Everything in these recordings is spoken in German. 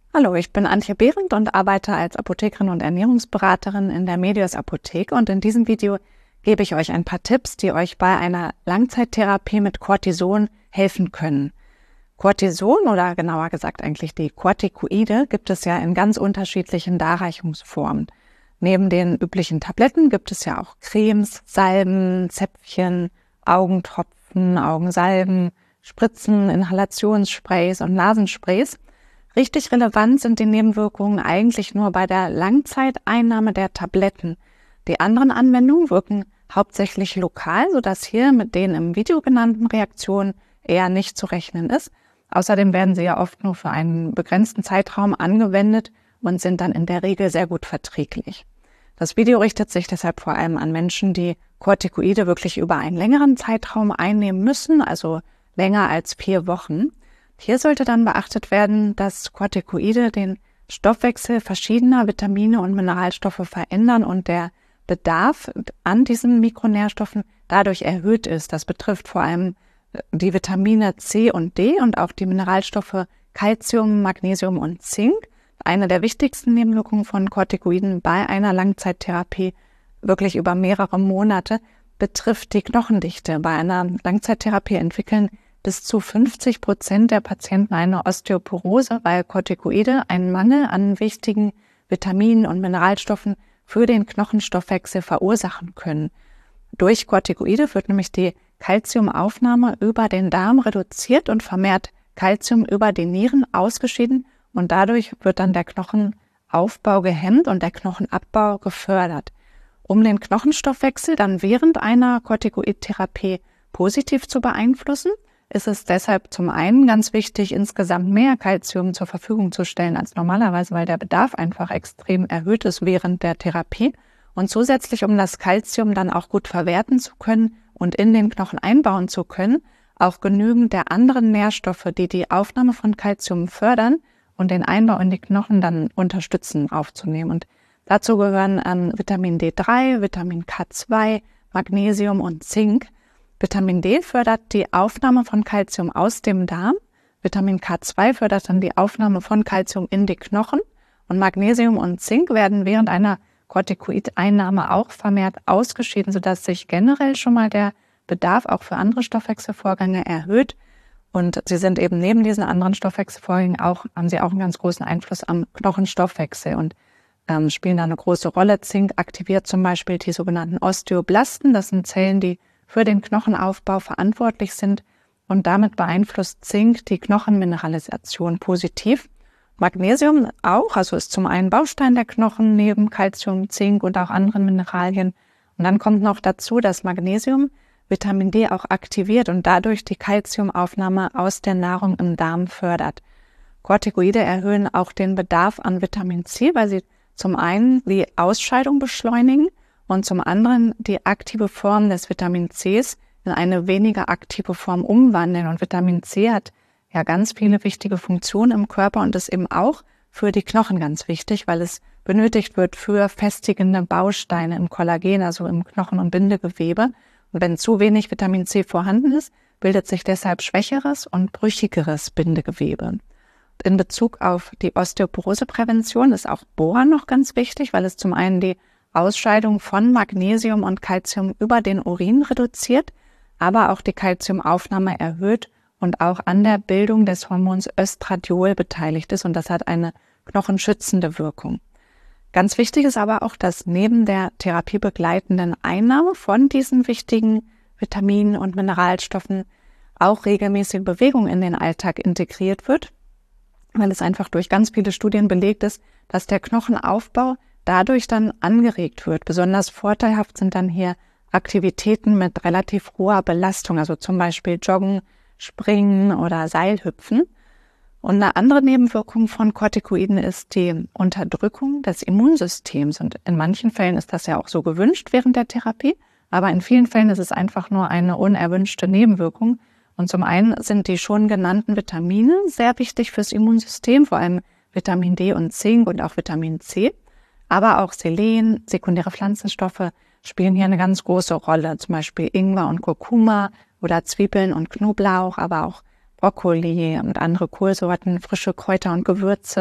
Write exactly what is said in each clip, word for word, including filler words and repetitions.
Hallo, ich bin Antje Behrendt und arbeite als Apothekerin und Ernährungsberaterin in der Medios Apotheke, und in diesem Video gebe ich euch ein paar Tipps, die euch bei einer Langzeittherapie mit Cortison helfen können. Cortison, oder genauer gesagt eigentlich die Corticoide, gibt es ja in ganz unterschiedlichen Darreichungsformen. Neben den üblichen Tabletten gibt es ja auch Cremes, Salben, Zäpfchen, Augentropfen, Augensalben, Spritzen, Inhalationssprays und Nasensprays. Richtig relevant sind die Nebenwirkungen eigentlich nur bei der Langzeiteinnahme der Tabletten. Die anderen Anwendungen wirken hauptsächlich lokal, sodass hier mit den im Video genannten Reaktionen eher nicht zu rechnen ist. Außerdem werden sie ja oft nur für einen begrenzten Zeitraum angewendet und sind dann in der Regel sehr gut verträglich. Das Video richtet sich deshalb vor allem an Menschen, die Corticoide wirklich über einen längeren Zeitraum einnehmen müssen, also länger als vier Wochen. Hier sollte dann beachtet werden, dass Corticoide den Stoffwechsel verschiedener Vitamine und Mineralstoffe verändern und der Bedarf an diesen Mikronährstoffen dadurch erhöht ist. Das betrifft vor allem die Vitamine C und D und auch die Mineralstoffe Calcium, Magnesium und Zink. Eine der wichtigsten Nebenwirkungen von Corticoiden bei einer Langzeittherapie, wirklich über mehrere Monate, betrifft die Knochendichte. Bei einer Langzeittherapie entwickeln bis zu fünfzig Prozent der Patienten eine Osteoporose, weil Corticoide einen Mangel an wichtigen Vitaminen und Mineralstoffen für den Knochenstoffwechsel verursachen können. Durch Corticoide wird nämlich die Calciumaufnahme über den Darm reduziert und vermehrt Calcium über die Nieren ausgeschieden, und dadurch wird dann der Knochenaufbau gehemmt und der Knochenabbau gefördert. Um den Knochenstoffwechsel dann während einer Corticoid-Therapie positiv zu beeinflussen, ist es deshalb zum einen ganz wichtig, insgesamt mehr Calcium zur Verfügung zu stellen als normalerweise, weil der Bedarf einfach extrem erhöht ist während der Therapie. Und zusätzlich, um das Calcium dann auch gut verwerten zu können und in den Knochen einbauen zu können, auch genügend der anderen Nährstoffe, die die Aufnahme von Calcium fördern und den Einbau in die Knochen dann unterstützen, aufzunehmen. Und dazu gehören ähm, Vitamin D drei, Vitamin K zwei, Magnesium und Zink. Vitamin D fördert die Aufnahme von Calcium aus dem Darm. Vitamin K zwei fördert dann die Aufnahme von Calcium in die Knochen. Und Magnesium und Zink werden während einer Corticoid-Einnahme auch vermehrt ausgeschieden, sodass sich generell schon mal der Bedarf auch für andere Stoffwechselvorgänge erhöht. Und sie sind eben neben diesen anderen Stoffwechselvorgängen auch, haben sie auch einen ganz großen Einfluss am Knochenstoffwechsel und ähm, spielen da eine große Rolle. Zink aktiviert zum Beispiel die sogenannten Osteoblasten. Das sind Zellen, die für den Knochenaufbau verantwortlich sind, und damit beeinflusst Zink die Knochenmineralisation positiv. Magnesium auch, also ist zum einen Baustein der Knochen neben Calcium, Zink und auch anderen Mineralien. Und dann kommt noch dazu, dass Magnesium Vitamin D auch aktiviert und dadurch die Calciumaufnahme aus der Nahrung im Darm fördert. Corticoide erhöhen auch den Bedarf an Vitamin C, weil sie zum einen die Ausscheidung beschleunigen und zum anderen die aktive Form des Vitamin Cs in eine weniger aktive Form umwandeln. Und Vitamin C hat ja ganz viele wichtige Funktionen im Körper und ist eben auch für die Knochen ganz wichtig, weil es benötigt wird für festigende Bausteine im Kollagen, also im Knochen- und Bindegewebe. Und wenn zu wenig Vitamin C vorhanden ist, bildet sich deshalb schwächeres und brüchigeres Bindegewebe. In Bezug auf die Osteoporoseprävention ist auch Boran noch ganz wichtig, weil es zum einen die Ausscheidung von Magnesium und Calcium über den Urin reduziert, aber auch die Calciumaufnahme erhöht und auch an der Bildung des Hormons Östradiol beteiligt ist, und das hat eine knochenschützende Wirkung. Ganz wichtig ist aber auch, dass neben der therapiebegleitenden Einnahme von diesen wichtigen Vitaminen und Mineralstoffen auch regelmäßige Bewegung in den Alltag integriert wird, weil es einfach durch ganz viele Studien belegt ist, dass der Knochenaufbau dadurch dann angeregt wird. Besonders vorteilhaft sind dann hier Aktivitäten mit relativ hoher Belastung, also zum Beispiel Joggen, Springen oder Seilhüpfen. Und eine andere Nebenwirkung von Corticoiden ist die Unterdrückung des Immunsystems. Und in manchen Fällen ist das ja auch so gewünscht während der Therapie, aber in vielen Fällen ist es einfach nur eine unerwünschte Nebenwirkung. Und zum einen sind die schon genannten Vitamine sehr wichtig fürs Immunsystem, vor allem Vitamin D und Zink und auch Vitamin C. Aber auch Selen, sekundäre Pflanzenstoffe spielen hier eine ganz große Rolle, zum Beispiel Ingwer und Kurkuma oder Zwiebeln und Knoblauch, aber auch Brokkoli und andere Kohlsorten, frische Kräuter und Gewürze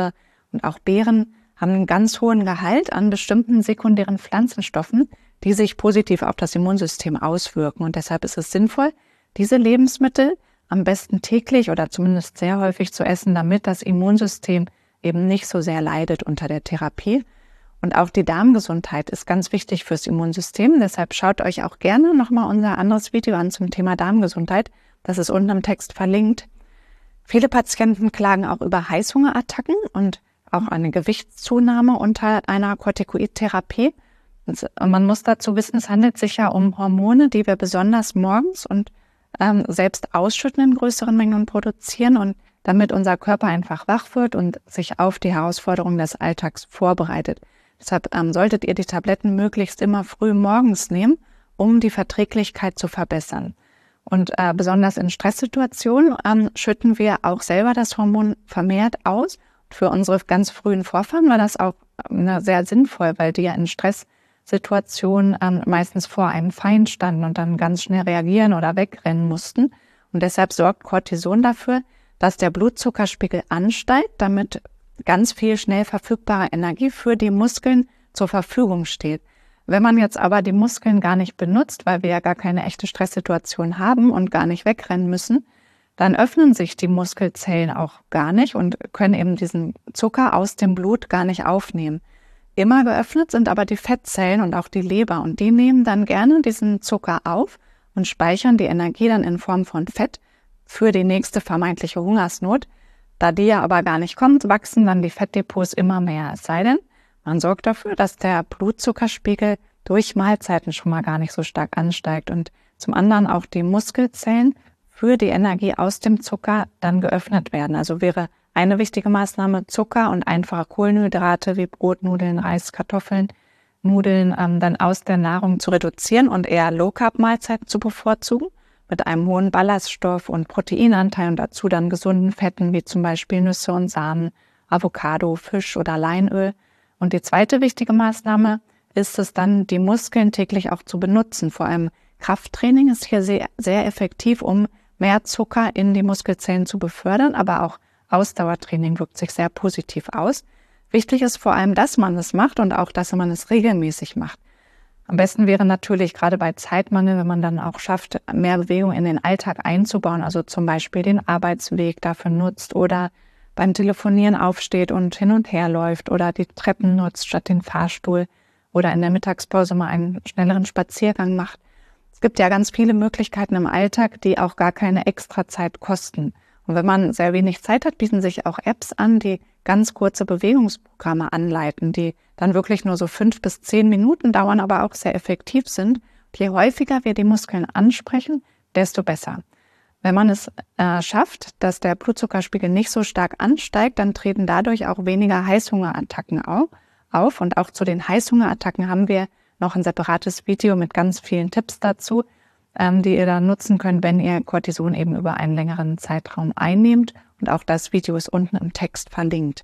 Und auch Beeren haben einen ganz hohen Gehalt an bestimmten sekundären Pflanzenstoffen, die sich positiv auf das Immunsystem auswirken. Und deshalb ist es sinnvoll, diese Lebensmittel am besten täglich oder zumindest sehr häufig zu essen, damit das Immunsystem eben nicht so sehr leidet unter der Therapie. Und auch die Darmgesundheit ist ganz wichtig fürs Immunsystem. Deshalb schaut euch auch gerne nochmal unser anderes Video an zum Thema Darmgesundheit. Das ist unten im Text verlinkt. Viele Patienten klagen auch über Heißhungerattacken und auch eine Gewichtszunahme unter einer Corticoid-Therapie. Und man muss dazu wissen, es handelt sich ja um Hormone, die wir besonders morgens und ähm, selbst ausschütten in größeren Mengen und produzieren, und damit unser Körper einfach wach wird und sich auf die Herausforderungen des Alltags vorbereitet. Deshalb ähm, solltet ihr die Tabletten möglichst immer früh morgens nehmen, um die Verträglichkeit zu verbessern. Und äh, besonders in Stresssituationen ähm, schütten wir auch selber das Hormon vermehrt aus. Für unsere ganz frühen Vorfahren war das auch äh, sehr sinnvoll, weil die ja in Stresssituationen ähm, meistens vor einem Feind standen und dann ganz schnell reagieren oder wegrennen mussten. Und deshalb sorgt Cortison dafür, dass der Blutzuckerspiegel ansteigt, damit ganz viel schnell verfügbare Energie für die Muskeln zur Verfügung steht. Wenn man jetzt aber die Muskeln gar nicht benutzt, weil wir ja gar keine echte Stresssituation haben und gar nicht wegrennen müssen, dann öffnen sich die Muskelzellen auch gar nicht und können eben diesen Zucker aus dem Blut gar nicht aufnehmen. Immer geöffnet sind aber die Fettzellen und auch die Leber, und die nehmen dann gerne diesen Zucker auf und speichern die Energie dann in Form von Fett für die nächste vermeintliche Hungersnot. Da die ja aber gar nicht kommt, wachsen dann die Fettdepots immer mehr. Es sei denn, man sorgt dafür, dass der Blutzuckerspiegel durch Mahlzeiten schon mal gar nicht so stark ansteigt und zum anderen auch die Muskelzellen für die Energie aus dem Zucker dann geöffnet werden. Also wäre eine wichtige Maßnahme, Zucker und einfache Kohlenhydrate wie Brot, Nudeln, Reis, Kartoffeln, Nudeln ähm, dann aus der Nahrung zu reduzieren und eher Low-Carb-Mahlzeiten zu bevorzugen, mit einem hohen Ballaststoff- und Proteinanteil und dazu dann gesunden Fetten wie zum Beispiel Nüsse und Samen, Avocado, Fisch oder Leinöl. Und die zweite wichtige Maßnahme ist es dann, die Muskeln täglich auch zu benutzen. Vor allem Krafttraining ist hier sehr, sehr effektiv, um mehr Zucker in die Muskelzellen zu befördern, aber auch Ausdauertraining wirkt sich sehr positiv aus. Wichtig ist vor allem, dass man es macht und auch, dass man es regelmäßig macht. Am besten wäre natürlich gerade bei Zeitmangel, wenn man dann auch schafft, mehr Bewegung in den Alltag einzubauen, also zum Beispiel den Arbeitsweg dafür nutzt oder beim Telefonieren aufsteht und hin und her läuft oder die Treppen nutzt statt den Fahrstuhl oder in der Mittagspause mal einen schnelleren Spaziergang macht. Es gibt ja ganz viele Möglichkeiten im Alltag, die auch gar keine Extrazeit kosten. Und wenn man sehr wenig Zeit hat, bieten sich auch Apps an, die ganz kurze Bewegungsprogramme anleiten, die dann wirklich nur so fünf bis zehn Minuten dauern, aber auch sehr effektiv sind. Und je häufiger wir die Muskeln ansprechen, desto besser. Wenn man es äh, schafft, dass der Blutzuckerspiegel nicht so stark ansteigt, dann treten dadurch auch weniger Heißhungerattacken auf. auf. Und auch zu den Heißhungerattacken haben wir noch ein separates Video mit ganz vielen Tipps dazu, ähm, die ihr dann nutzen könnt, wenn ihr Cortison eben über einen längeren Zeitraum einnehmt. Und auch das Video ist unten im Text verlinkt.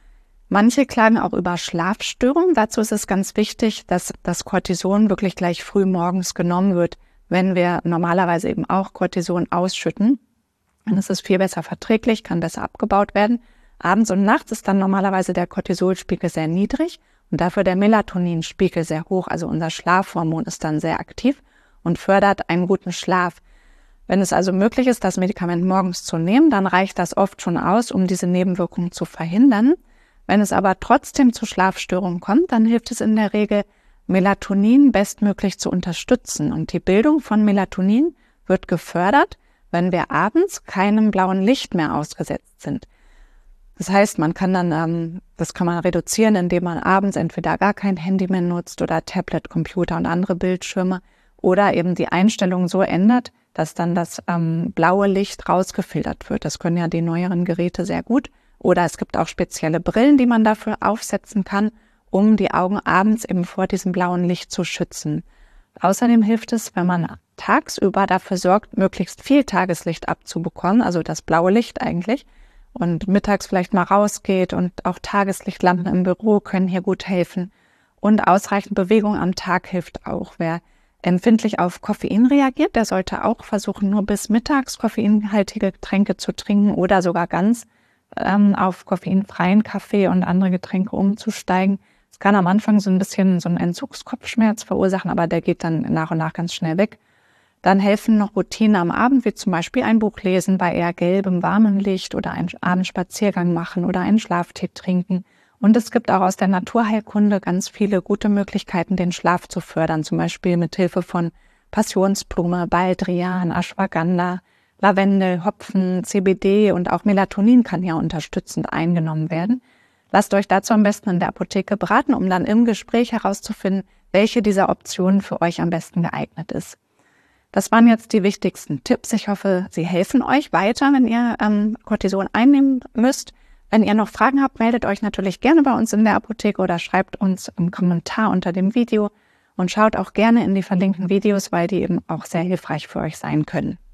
Manche klagen auch über Schlafstörungen. Dazu ist es ganz wichtig, dass das Cortison wirklich gleich früh morgens genommen wird, wenn wir normalerweise eben auch Cortison ausschütten. Dann ist es viel besser verträglich, kann besser abgebaut werden. Abends und nachts ist dann normalerweise der Cortisolspiegel sehr niedrig und dafür der Melatoninspiegel sehr hoch. Also unser Schlafhormon ist dann sehr aktiv und fördert einen guten Schlaf. Wenn es also möglich ist, das Medikament morgens zu nehmen, dann reicht das oft schon aus, um diese Nebenwirkungen zu verhindern. Wenn es aber trotzdem zu Schlafstörungen kommt, dann hilft es in der Regel, Melatonin bestmöglich zu unterstützen. Und die Bildung von Melatonin wird gefördert, wenn wir abends keinem blauen Licht mehr ausgesetzt sind. Das heißt, man kann dann, ähm, das kann man reduzieren, indem man abends entweder gar kein Handy mehr nutzt oder Tablet, Computer und andere Bildschirme oder eben die Einstellung so ändert, dass dann das ähm, blaue Licht rausgefiltert wird. Das können ja die neueren Geräte sehr gut. Oder es gibt auch spezielle Brillen, die man dafür aufsetzen kann, um die Augen abends eben vor diesem blauen Licht zu schützen. Außerdem hilft es, wenn man tagsüber dafür sorgt, möglichst viel Tageslicht abzubekommen, also das blaue Licht eigentlich, und mittags vielleicht mal rausgeht, und auch Tageslichtlampen im Büro können hier gut helfen. Und ausreichend Bewegung am Tag hilft auch. Wer empfindlich auf Koffein reagiert, der sollte auch versuchen, nur bis mittags koffeinhaltige Getränke zu trinken oder sogar ganz ähm, auf koffeinfreien Kaffee und andere Getränke umzusteigen. Es kann am Anfang so ein bisschen so einen Entzugskopfschmerz verursachen, aber der geht dann nach und nach ganz schnell weg. Dann helfen noch Routinen am Abend, wie zum Beispiel ein Buch lesen bei eher gelbem, warmem Licht oder einen Abendspaziergang machen oder einen Schlaftee trinken. Und es gibt auch aus der Naturheilkunde ganz viele gute Möglichkeiten, den Schlaf zu fördern, zum Beispiel mit Hilfe von Passionsblume, Baldrian, Ashwagandha, Lavendel, Hopfen, C B D und auch Melatonin kann ja unterstützend eingenommen werden. Lasst euch dazu am besten in der Apotheke beraten, um dann im Gespräch herauszufinden, welche dieser Optionen für euch am besten geeignet ist. Das waren jetzt die wichtigsten Tipps. Ich hoffe, sie helfen euch weiter, wenn ihr ähm, Cortison einnehmen müsst. Wenn ihr noch Fragen habt, meldet euch natürlich gerne bei uns in der Apotheke oder schreibt uns im Kommentar unter dem Video und schaut auch gerne in die verlinkten Videos, weil die eben auch sehr hilfreich für euch sein können.